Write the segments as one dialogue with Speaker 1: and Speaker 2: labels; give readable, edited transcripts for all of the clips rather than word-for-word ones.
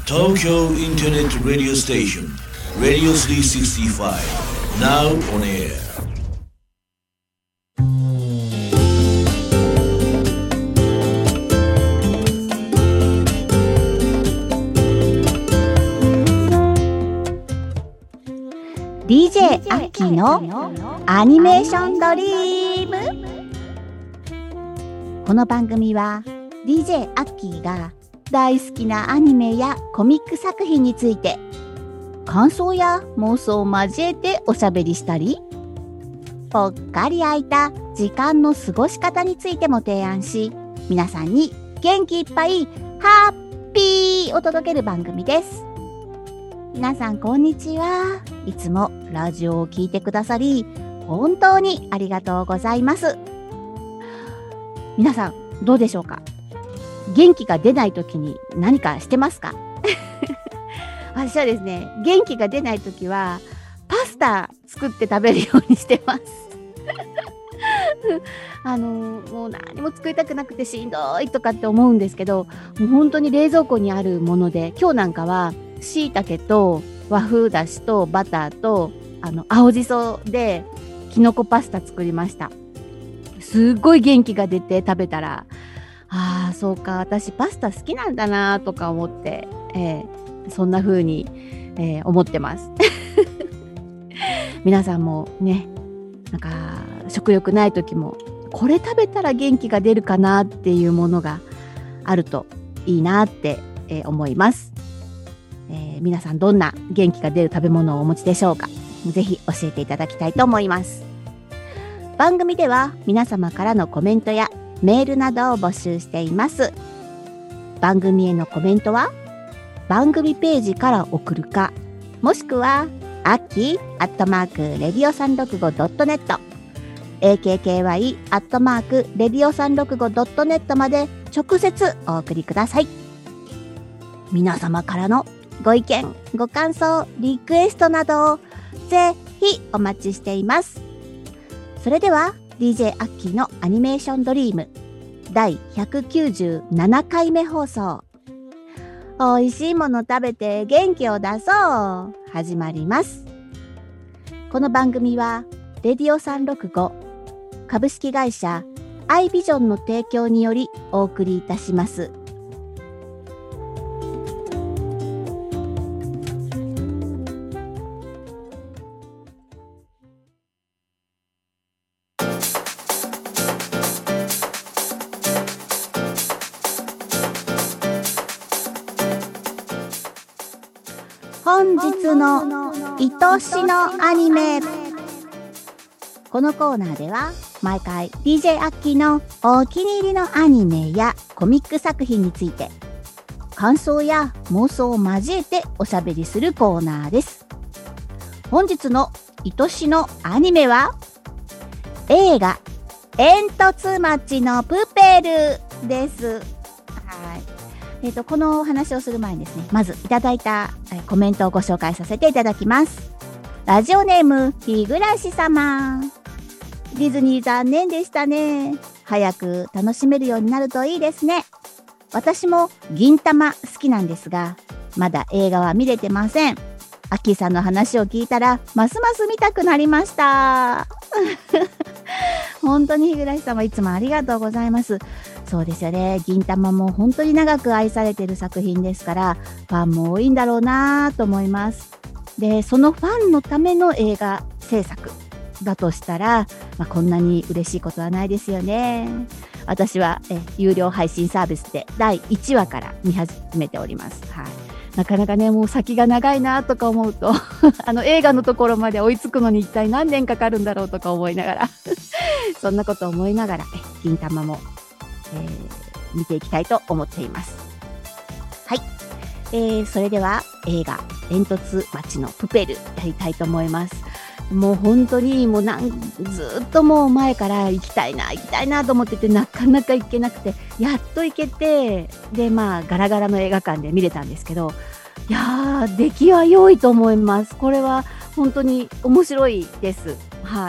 Speaker 1: Tokyo Internet Radio Station Radio 365 Now on air
Speaker 2: DJ アッキーのアニメーションドリーム。この番組は DJ アッキーが大好きなアニメやコミック作品について感想や妄想を交えておしゃべりしたり、ぽっかり空いた時間の過ごし方についても提案し、皆さんに元気いっぱいハッピーを届ける番組です。皆さんこんにちは。いつもラジオを聞いてくださり本当にありがとうございます。皆さんどうでしょうか。元気が出ない時に何かしてますか？私はですね、元気が出ない時はパスタ作って食べるようにしてます。もう何も作りたくなくてしんどいとかって思うんですけど、もう本当に冷蔵庫にあるもので、今日なんかは椎茸と和風だしとバターと青じそできのこパスタ作りました。すっごい元気が出て食べたら、そうか、私パスタ好きなんだなとか思って、そんな風に、思ってます。皆さんもね、なんか食欲ない時もこれ食べたら元気が出るかなっていうものがあるといいなって、思います。皆さんどんな元気が出る食べ物をお持ちでしょうか。ぜひ教えていただきたいと思います。番組では皆様からのコメントやメールなどを募集しています。番組へのコメントは番組ページから送るか、もしくはaki@radio365.net akky@radio365.net まで直接お送りください。皆様からのご意見、ご感想、リクエストなどをぜひお待ちしています。それでは DJ アッキーのアニメーションドリーム第197回目放送、おいしいもの食べて元気を出そう始まります。この番組はレディオ365株式会社アイビジョンの提供によりお送りいたします。本日の愛しのアニメ。このコーナーでは毎回 DJ アッキーのお気に入りのアニメやコミック作品について感想や妄想を交えておしゃべりするコーナーです。本日の愛しのアニメは映画煙突町のプペルです。このお話をする前にですね、まずいただいたコメントをご紹介させていただきます。ラジオネーム日暮様。ディズニー残念でしたね。早く楽しめるようになるといいですね。私も銀玉好きなんですが、まだ映画は見れてません。アッキーさんの話を聞いたらますます見たくなりました。本当に日暮様、いつもありがとうございます。そうですよね。銀玉も本当に長く愛されている作品ですから、ファンも多いんだろうなと思います。で、そのファンのための映画制作だとしたら、こんなに嬉しいことはないですよね。私は有料配信サービスで第1話から見始めております。なかなかね、もう先が長いなとか思うと映画のところまで追いつくのに一体何年かかるんだろうとか思いながらそんなこと思いながら銀玉も、見ていきたいと思っています。はい、それでは映画煙突町のプペルやりたいと思います。もう本当にもうずっともう前から行きたいなと思ってて、なかなか行けなくて、やっと行けて、でガラガラの映画館で見れたんですけど、いやー出来は良いと思います。これは本当に面白いです。はい。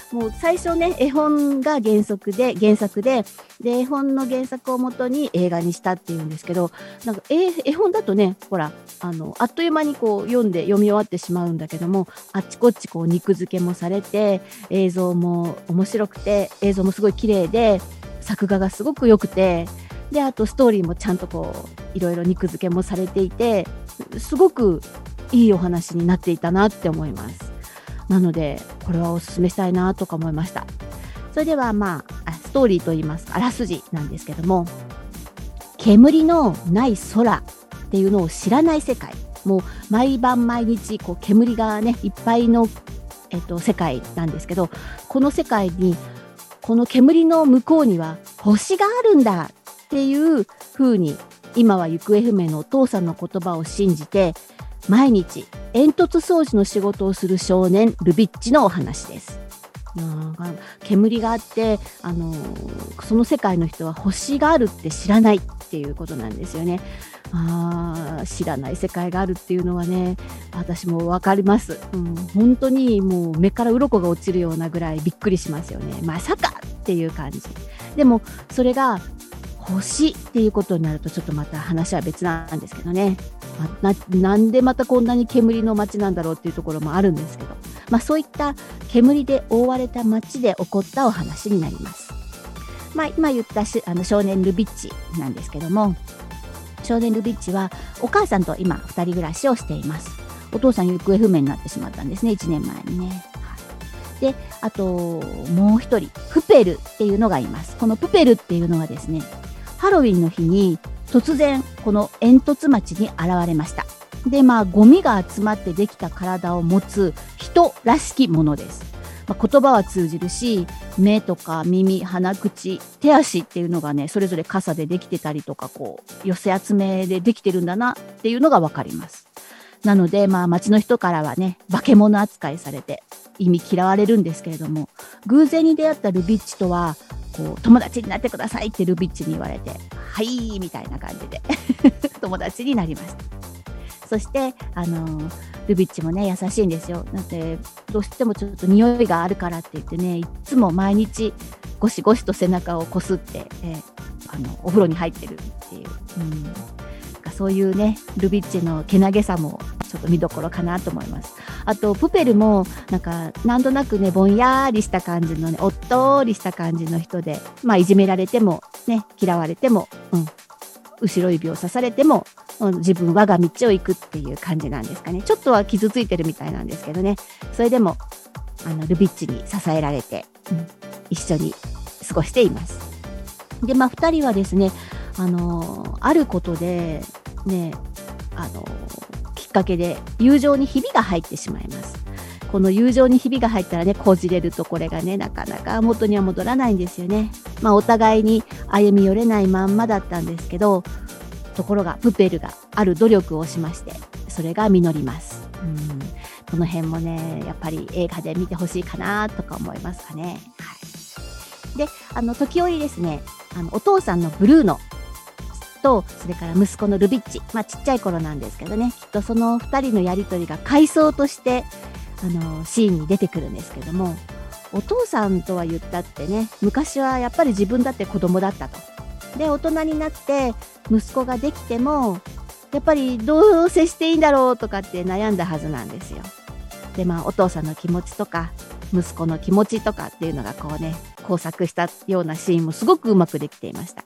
Speaker 2: もう最初ね、絵本が原作で、絵本の原作をもとに映画にしたっていうんですけど、なんか絵本だとね、ほら、あっという間にこう読み終わってしまうんだけども、あっちこっちこう肉付けもされて、映像も面白くて、映像もすごい綺麗で、作画がすごく良くて、で、あとストーリーもちゃんとこう、いろいろ肉付けもされていて、すごくいいお話になっていたなって思います。なので、これはおすすめしたいなとか思いました。それではストーリーといいますか、あらすじなんですけども、煙のない空っていうのを知らない世界。もう毎晩毎日こう煙がね、いっぱいの、世界なんですけど、この世界に、この煙の向こうには星があるんだっていう風に、今は行方不明のお父さんの言葉を信じて、毎日煙突掃除の仕事をする少年ルビッチのお話です。煙があって、その世界の人は星があるって知らないっていうことなんですよね。知らない世界があるっていうのはね、私もわかります、本当にもう目から鱗が落ちるようなぐらいびっくりしますよね。まさかっていう感じ。でもそれが星っていうことになるとちょっとまた話は別なんですけどね。なんでまたこんなに煙の街なんだろうっていうところもあるんですけど、そういった煙で覆われた街で起こったお話になります。今言った少年ルビッチなんですけども、少年ルビッチはお母さんと今2人暮らしをしています。お父さん行方不明になってしまったんですね、1年前にね。で、あともう一人プペルっていうのがいます。このプペルっていうのはですね、ハロウィンの日に突然この煙突町に現れました。で、ゴミが集まってできた体を持つ人らしきものです。言葉は通じるし、目とか耳、鼻、口、手足っていうのがね、それぞれ傘でできてたりとか、こう寄せ集めでできてるんだなっていうのがわかります。なので、町の人からはね、化け物扱いされて意味嫌われるんですけれども、偶然に出会ったルビッチとはこう友達になってくださいってルビッチに言われて、はいみたいな感じで友達になりました。そしてルビッチもね、優しいんですよ。だってどうしてもちょっと匂いがあるからって言ってね、いつも毎日ゴシゴシと背中をこすって、お風呂に入ってるっていう、そういうね、ルビッチのけなげさもちょっと見どころかなと思います。あとプペルもなんとなくね、ぼんやりした感じのね、おっとりした感じの人で、いじめられてもね、嫌われても、後ろ指を刺されても、自分我が道を行くっていう感じなんですかね。ちょっとは傷ついてるみたいなんですけどね、それでもルビッチに支えられて、一緒に過ごしています。で、2人はですね、あることでね、きっかけで友情にひびが入ってしまいます。この友情にひびが入ったらね、こじれるとこれがね、なかなか元には戻らないんですよね。お互いに歩み寄れないまんまだったんですけど、ところがプペルがある努力をしまして、それが実ります。この辺もね、やっぱり映画で見てほしいかなとか思いますかね。で、時折ですね、お父さんのブルーノと、それから息子のルビッチ、ちっちゃい頃なんですけどね、きっとその2人のやりとりが回想としてシーンに出てくるんですけども、お父さんとは言ったってね、昔はやっぱり自分だって子供だったと。で、大人になって息子ができても、やっぱりどう接していいんだろうとかって悩んだはずなんですよ。で、お父さんの気持ちとか息子の気持ちとかっていうのがこうね、交錯したようなシーンもすごくうまくできていました。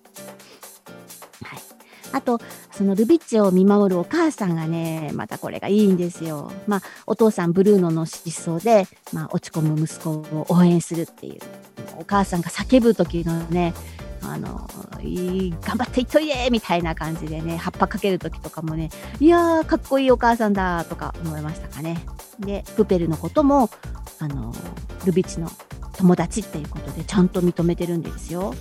Speaker 2: あと、そのルビッチを見守るお母さんがね、またこれがいいんですよ。お父さんブルーノの失踪で、落ち込む息子を応援するっていう。お母さんが叫ぶ時のね、頑張っていっといでみたいな感じでね、葉っぱかける時とかもね、いやーかっこいいお母さんだとか思いましたかね。で、プペルのこともルビッチの友達っていうことでちゃんと認めてるんですよ。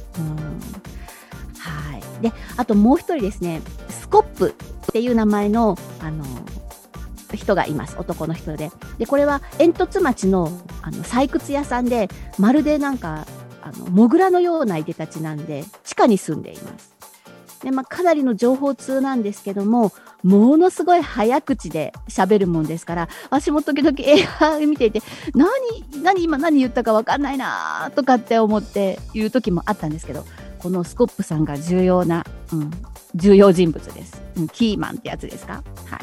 Speaker 2: で、あともう一人ですね、スコップっていう名前の人がいます。男の人で。で、これは煙突町の採掘屋さんで、まるでモグラのようないでたちなんで、地下に住んでいます。 で、かなりの情報通なんですけども、ものすごい早口で喋るもんですから、私も時々映画見ていて、今何言ったか分かんないなとかって思って言う時もあったんですけど、このスコップさんが重要人物です。キーマンってやつですか。はい。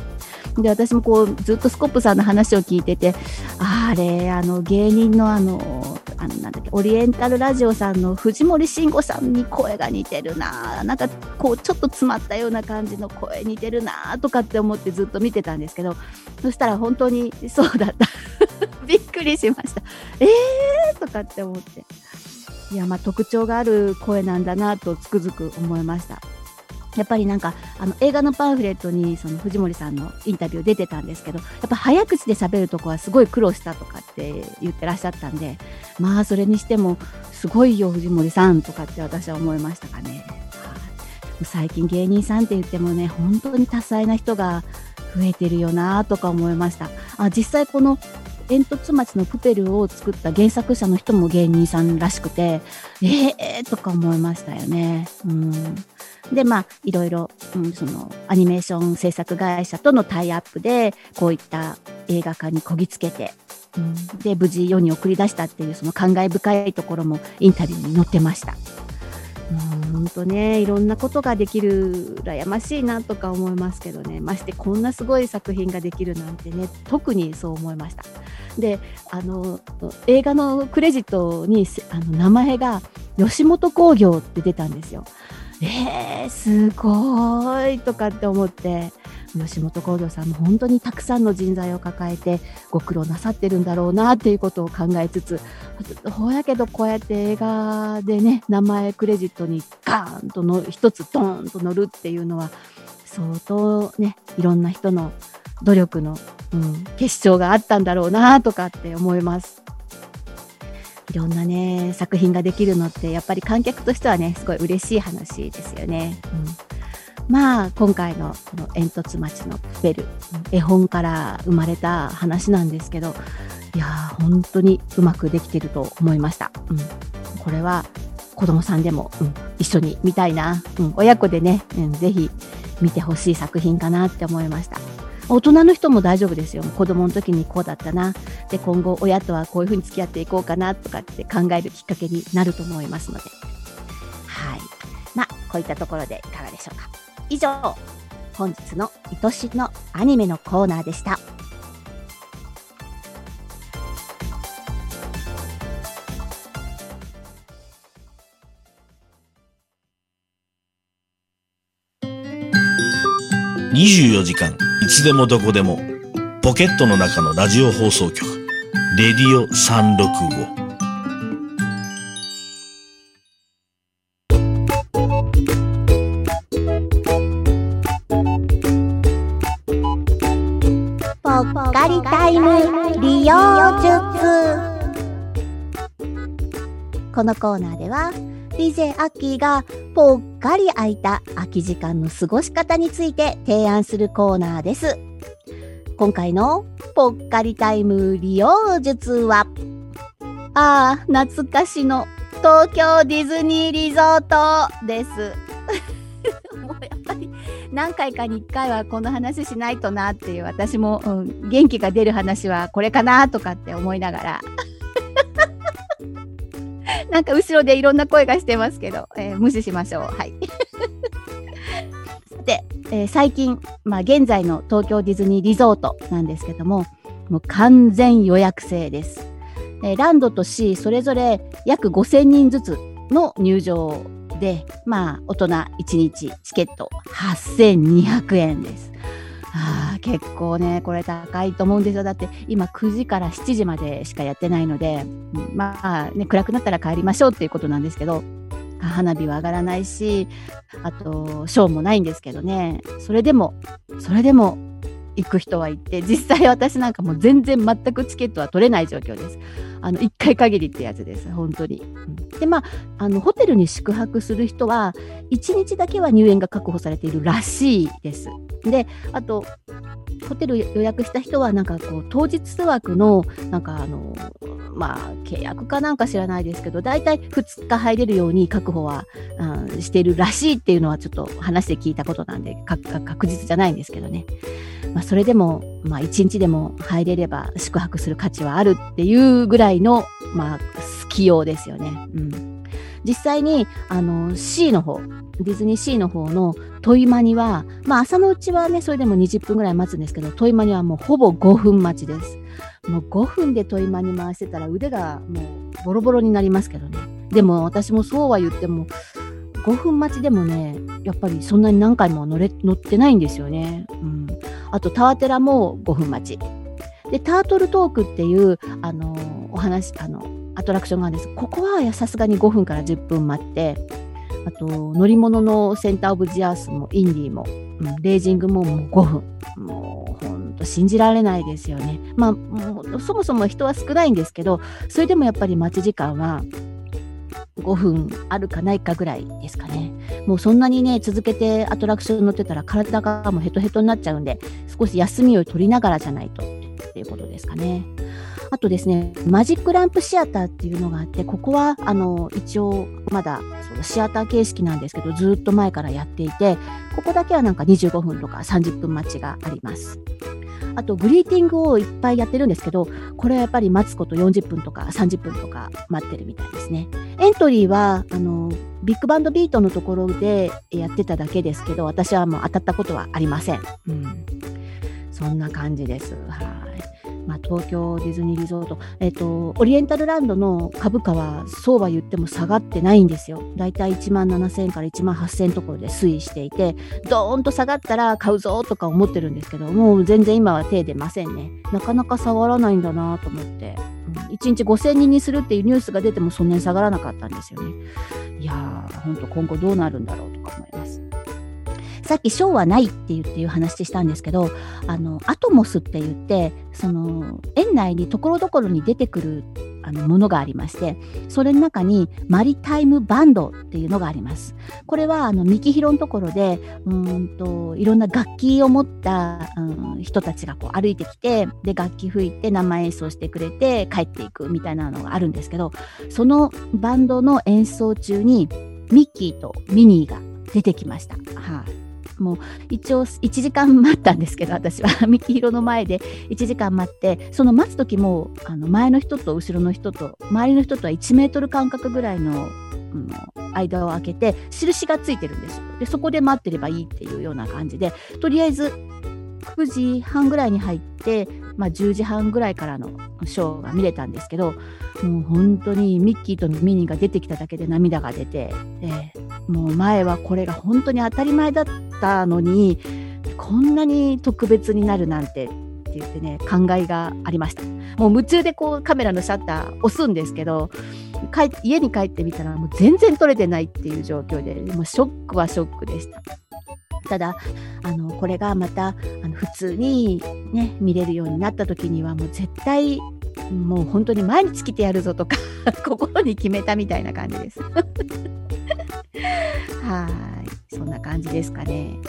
Speaker 2: で、私もずっとスコップさんの話を聞いてて、芸人のなんだっけ、オリエンタルラジオさんの藤森慎吾さんに声が似てるな、なんかちょっと詰まったような感じの声似てるなとかって思ってずっと見てたんですけど、そしたら本当にそうだったびっくりしました。とかって思って、いや、特徴がある声なんだなとつくづく思いました。やっぱりなんか映画のパンフレットにその藤森さんのインタビュー出てたんですけど、やっぱ早口で喋るとこはすごい苦労したとかって言ってらっしゃったんで、それにしてもすごいよ藤森さんとかって私は思いましたかね。最近芸人さんって言ってもね、本当に多彩な人が増えてるよなとか思いました。実際この煙突町のプペルを作った原作者の人も芸人さんらしくて、とか思いましたよね。で、いろいろ、そのアニメーション制作会社とのタイアップでこういった映画化にこぎつけて、で無事世に送り出したっていうその感慨深いところもインタビューに載ってました。本当ね、いろんなことができる羨ましいなとか思いますけどね、ましてこんなすごい作品ができるなんてね、特にそう思いました。で、映画のクレジットに名前が吉本興業って出たんですよ。すごいとかって思って、吉本興業さんも本当にたくさんの人材を抱えてご苦労なさってるんだろうなっていうことを考えつつ、やけどこうやって映画でね、名前クレジットにガーンと一つドーンと乗るっていうのは相当ね、いろんな人の努力の、結晶があったんだろうなとかって思います。いろんなね作品ができるのってやっぱり観客としてはね、すごい嬉しい話ですよね。今回のこの煙突町のプペル、絵本から生まれた話なんですけど、いやー本当にうまくできてると思いました。これは子供さんでも、一緒に見たいな、親子でね、ぜひ見てほしい作品かなって思いました。大人の人も大丈夫ですよ。子供の時にこうだったな、で今後親とはこういうふうに付き合っていこうかなとかって考えるきっかけになると思いますので、こういったところでいかがでしょうか。以上、本日の愛しのアニメのコーナーでした。
Speaker 1: 24時間いつでもどこでもポケットの中のラジオ放送局レディオ365。
Speaker 2: ぽっかりタイム利用術。このコーナーでは DJ アッキーがぽっかり空いた空き時間の過ごし方について提案するコーナーです。今回のぽっかりタイム利用術は、懐かしの東京ディズニーリゾートですもうやっぱり何回かに1回はこの話しないとなっていう、私も、元気が出る話はこれかなとかって思いながらなんか後ろでいろんな声がしてますけど、無視しましょう。はいで、最近、現在の東京ディズニーリゾートなんですけども、もう完全予約制です。ランドとシーそれぞれ約5000人ずつの入場で、大人1日チケット8200円です。結構ね、これ高いと思うんですよ。だって今9時から7時までしかやってないので、暗くなったら帰りましょうっていうことなんですけど、花火は上がらないし、あとショーもないんですけどね、それでも行く人は行って、実際私なんかもう全然全くチケットは取れない状況です。1回限りってやつです、本当に。で、ホテルに宿泊する人は1日だけは入園が確保されているらしいです。で、あとホテル予約した人はなんかこう当日枠のなんか契約かなんか知らないですけど、だいたい2日入れるように確保は、しているらしいっていうのはちょっと話で聞いたことなんで確実じゃないんですけどね。それでも、1日でも入れれば宿泊する価値はあるっていうぐらいの、好きようですよね。実際にC の方、ディズニーシーの方のトイマニは、朝のうちはね、それでも20分ぐらい待つんですけど、トイマニはもうほぼ5分待ちです。もう5分でトイマニ回してたら腕がもうボロボロになりますけどね。でも私もそうは言っても、5分待ちでもね、やっぱりそんなに何回も乗ってないんですよね。あとタワテラも5分待ち。で、タートルトークっていうアトラクションがあるんです。ここはさすがに5分から10分待って、あと乗り物のセンターオブジアースもインディも、レイジングももう5分。もうほんと信じられないですよね。そもそも人は少ないんですけど、それでもやっぱり待ち時間は5分あるかないかぐらいですかね。もうそんなにね、続けてアトラクション乗ってたら体がもうヘトヘトになっちゃうんで、少し休みを取りながらじゃないとっていうことですかね。あとですね、マジックランプシアターっていうのがあって、ここは一応まだシアター形式なんですけど、ずっと前からやっていて、ここだけはなんか25分とか30分待ちがあります。あとグリーティングをいっぱいやってるんですけど、これはやっぱり待つこと40分とか30分とか待ってるみたいですね。エントリーはビッグバンドビートのところでやってただけですけど、私はもう当たったことはありません。そんな感じです。東京ディズニーリゾート、オリエンタルランドの株価はそうは言っても下がってないんですよ。だいたい17,000円から18,000円ところで推移していて、ドーンと下がったら買うぞとか思ってるんですけど、もう全然今は手出ませんね。なかなか下がらないんだなと思って、1日5,000人にするっていうニュースが出てもそんなに下がらなかったんですよね。いやー、本当今後どうなるんだろうとか思います。さっきショーはないっていう話でしたんですけど、アトモスって言って、園内にところどころに出てくるものがありまして、それの中にマリタイムバンドっていうのがあります。これはミキヒロのところでいろんな楽器を持った、人たちがこう歩いてきて、で楽器吹いて生演奏してくれて帰っていくみたいなのがあるんですけど、そのバンドの演奏中にミッキーとミニーが出てきました。もう一応1時間待ったんですけど、私はミキヒロの前で1時間待って、その待つ時も前の人と後ろの人と周りの人とは1メートル間隔ぐらいの、間を空けて印がついてるんですよ。でそこで待ってればいいっていうような感じで、とりあえず9時半ぐらいに入って、10時半ぐらいからのショーが見れたんですけど、もう本当にミッキーとミニーが出てきただけで涙が出て、もう前はこれが本当に当たり前だったのに、こんなに特別になるなんてって言ってね、考えがありました。もう夢中でこうカメラのシャッター押すんですけど、家に帰ってみたらもう全然撮れてないっていう状況で、もうショックはショックでした。ただこれがまた普通にね見れるようになった時には、もう絶対もう本当に毎日来てやるぞとか心に決めたみたいな感じですそんな感じですかね。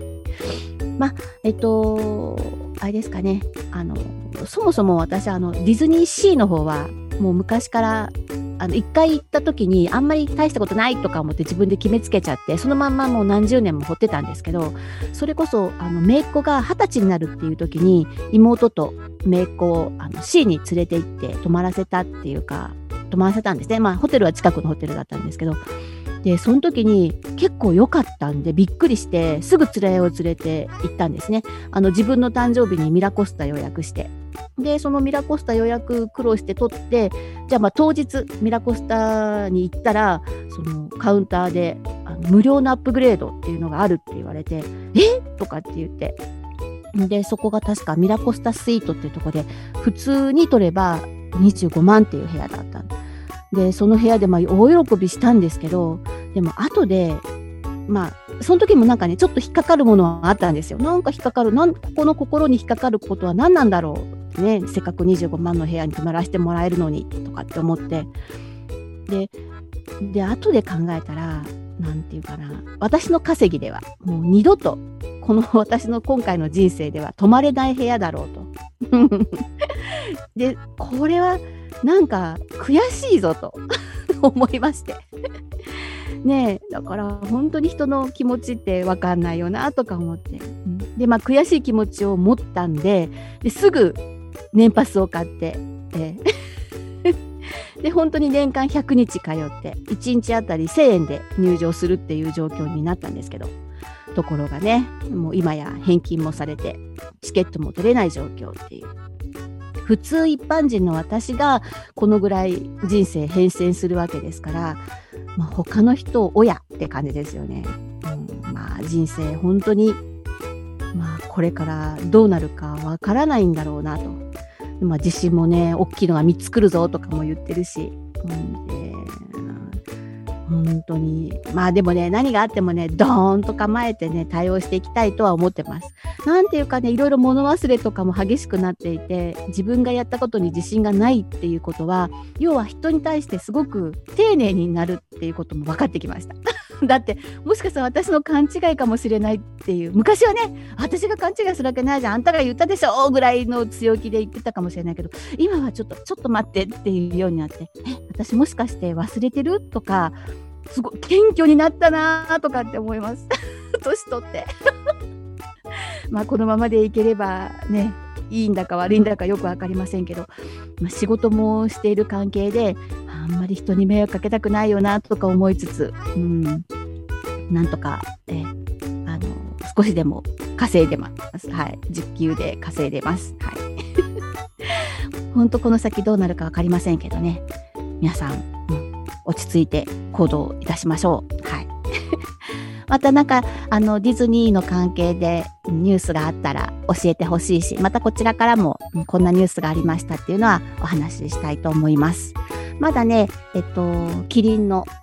Speaker 2: あれですかね、そもそも私ディズニーシーの方はもう昔から一回行った時にあんまり大したことないとか思って自分で決めつけちゃって、そのまんまもう何十年も掘ってたんですけど、それこそ姪っ子が20歳になるっていう時に妹と姪っ子をC に連れて行って泊まらせたんですね。ホテルは近くのホテルだったんですけど、でその時に結構良かったんでびっくりして、すぐ連れて行ったんですね。自分の誕生日にミラコスタ予約して、でそのミラコスタ予約苦労して取って、じゃあ当日ミラコスタに行ったら、そのカウンターで無料のアップグレードっていうのがあるって言われて、とかって言って、でそこが確かミラコスタスイートっていうところで、普通に取れば25万っていう部屋だったんで、その部屋で大喜びしたんですけど、でも後でその時もなんかね、ちょっと引っかかるものはあったんですよ。なんか引っかかる、ここの心に引っかかることは何なんだろうってね、せっかく25万の部屋に泊まらせてもらえるのにとかって思って、で後で考えたら、なんていうかな、私の稼ぎではもう二度とこの私の今回の人生では泊まれない部屋だろうとでこれはなんか悔しいぞと思いましてねえ、だから本当に人の気持ちって分かんないよなとか思って、で悔しい気持ちを持ったんですぐ年パスを買って、で本当に年間100日通って1日あたり1000円で入場するっていう状況になったんですけど、ところがね、もう今や返金もされてチケットも取れない状況っていう、普通一般人の私がこのぐらい人生変遷するわけですから、他の人を親って感じですよね。人生本当にこれからどうなるかわからないんだろうなと。地震もね、大きいのが3つ来るぞとかも言ってるし、本当にでもね、何があってもね、ドーンと構えてね、対応していきたいとは思ってます。なんていうかね、いろいろ物忘れとかも激しくなっていて、自分がやったことに自信がないっていうことは、要は人に対してすごく丁寧になるっていうことも分かってきましただってもしかしたら私の勘違いかもしれないっていう、昔はね、私が勘違いするわけないじゃん、あんたが言ったでしょぐらいの強気で言ってたかもしれないけど、今はちょっと待ってっていうようになって、私もしかして忘れてるとか、すごい謙虚になったなとかって思います年取ってこのままでいければね、いいんだか悪いんだかよく分かりませんけど、仕事もしている関係であんまり人に迷惑かけたくないよなとか思いつつ、なんとか、少しでも稼いでます。時給で稼いでます。本当この先どうなるか分かりませんけどね、皆さん、落ち着いて行動いたしましょう。またディズニーの関係でニュースがあったら教えてほしいし、またこちらからもこんなニュースがありましたっていうのはお話ししたいと思います。まだね、キリンの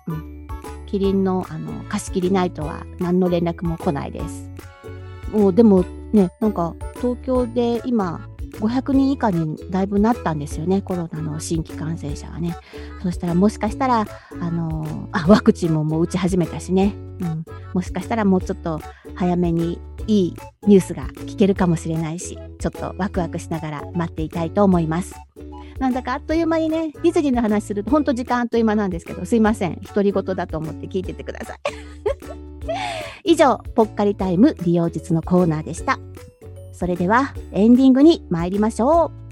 Speaker 2: 貸し切りナイトは何の連絡も来ないです。でもね、東京で今500人以下にだいぶなったんですよね、コロナの新規感染者がね。そしたらもしかしたらワクチンももう打ち始めたしね、もしかしたらもうちょっと早めにいいニュースが聞けるかもしれないし、ちょっとワクワクしながら待っていたいと思います。なんだかあっという間にね、ディズニーの話すると本当時間あっという間なんですけど、すいません、独り言だと思って聞いててください以上、ぽっかりタイム利用術のコーナーでした。それではエンディングに参りましょう。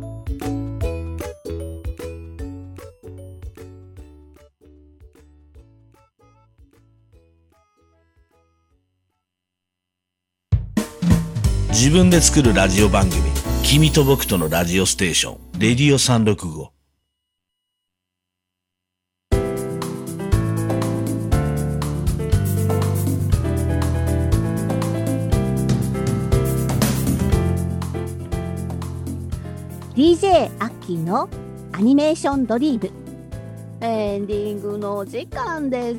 Speaker 1: 自分で作るラジオ番組、君と僕とのラジオステーション、レディオ365。
Speaker 2: DJ アッキーのアニメーションドリーム、エンディングの時間です。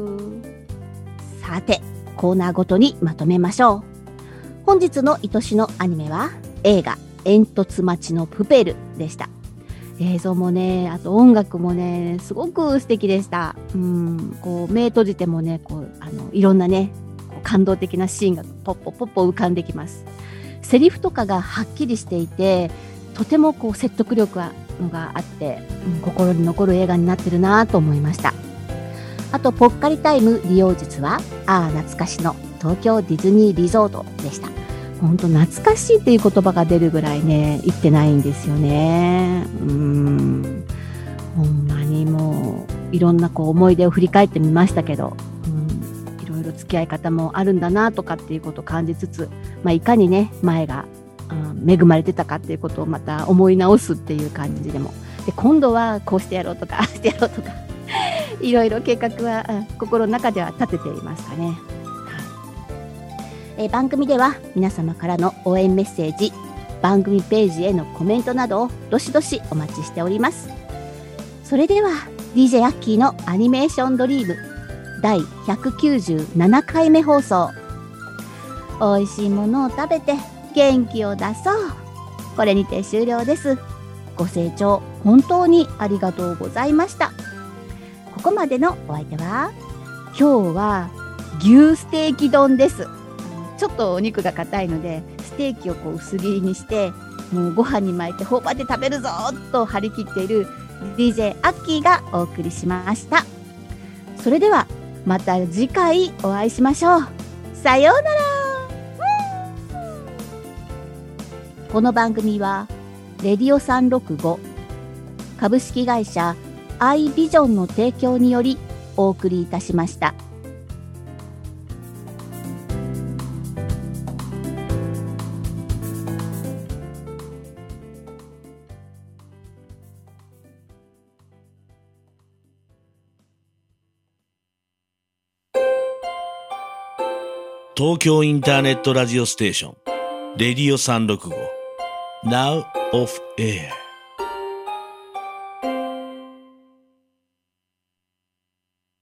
Speaker 2: さて、コーナーごとにまとめましょう。本日の愛しのアニメは映画煙突町のプペルでした。映像もね、あと音楽もね、すごく素敵でした。目閉じてもね、いろんなね、感動的なシーンがポッポ浮かんできます。セリフとかがはっきりしていて、とても説得力があって、心に残る映画になってるなと思いました。あと、ぽっかりタイム利用術は、懐かしの東京ディズニーリゾートでした。本当懐かしいっていう言葉が出るぐらいね、行ってないんですよね。ほんまにもう、いろんな思い出を振り返ってみましたけど、いろいろ付き合い方もあるんだなとかっていうことを感じつつ、いかにね、前が恵まれてたかっていうことをまた思い直すっていう感じでも、で今度はこうしてやろうとかああしてやろうとかいろいろ計画は心の中では立てていますかね。番組では皆様からの応援メッセージ、番組ページへのコメントなどをどしどしお待ちしております。それでは DJ アッキーのアニメーションドリーム第197回目放送、美味しいものを食べて元気を出そう。これにて終了です。ご清聴本当にありがとうございました。ここまでのお相手は、今日は牛ステーキ丼です。ちょっとお肉が硬いので、 ステーキをこう薄切りにして、もうご飯に巻いて頬張って食べるぞと張り切っている DJ アッキーがお送りしました。それではまた次回お会いしましょう。さようなら。この番組はレディオ365株式会社アイビジョンの提供によりお送りいたしました。
Speaker 1: 東京インターネットラジオステーションレディオ365 Now off air